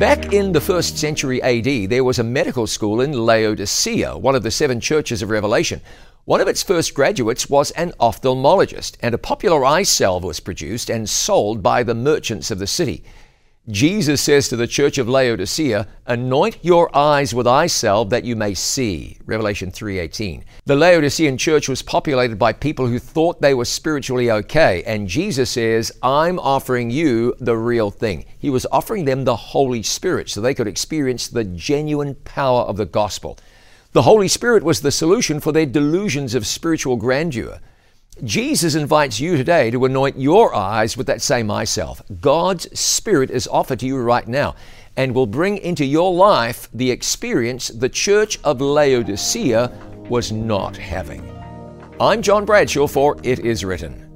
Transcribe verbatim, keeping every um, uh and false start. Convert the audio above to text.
Back in the first century A D, there was a medical school in Laodicea, one of the seven churches of Revelation. One of its first graduates was an ophthalmologist, and a popular eye salve was produced and sold by the merchants of the city. Jesus says to the church of Laodicea, "Anoint your eyes with eye salve that you may see." Revelation three eighteen. The Laodicean church was populated by people who thought they were spiritually okay, and Jesus says, "I'm offering you the real thing." He was offering them the Holy Spirit so they could experience the genuine power of the gospel. The Holy Spirit was the solution for their delusions of spiritual grandeur. Jesus invites you today to anoint your eyes with that same eye salve. God's Spirit is offered to you right now and will bring into your life the experience the church of Laodicea was not having. I'm John Bradshaw for It Is Written.